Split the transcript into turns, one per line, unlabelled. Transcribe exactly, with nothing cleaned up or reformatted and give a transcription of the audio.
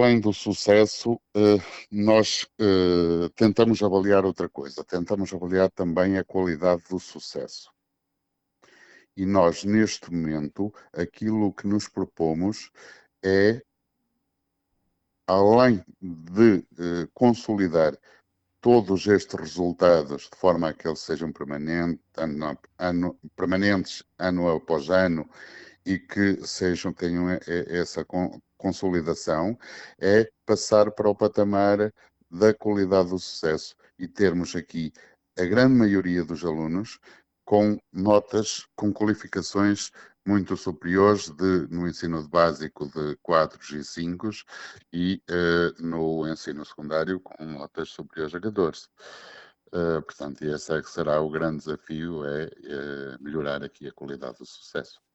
além do sucesso, eh, nós eh, tentamos avaliar outra coisa. Tentamos avaliar também a qualidade do sucesso. E nós, neste momento, aquilo que nos propomos é, além de eh, consolidar todos estes resultados de forma a que eles sejam permanente, ano, ano, permanentes ano após ano e que sejam, tenham essa consolidação, é passar para o patamar da qualidade do sucesso e termos aqui a grande maioria dos alunos com notas, com qualificações muito superiores de, no ensino básico de quatro e cinco e uh, no ensino secundário com notas superiores a catorze. Uh, portanto, esse é que será o grande desafio, é uh, melhorar aqui a qualidade do sucesso.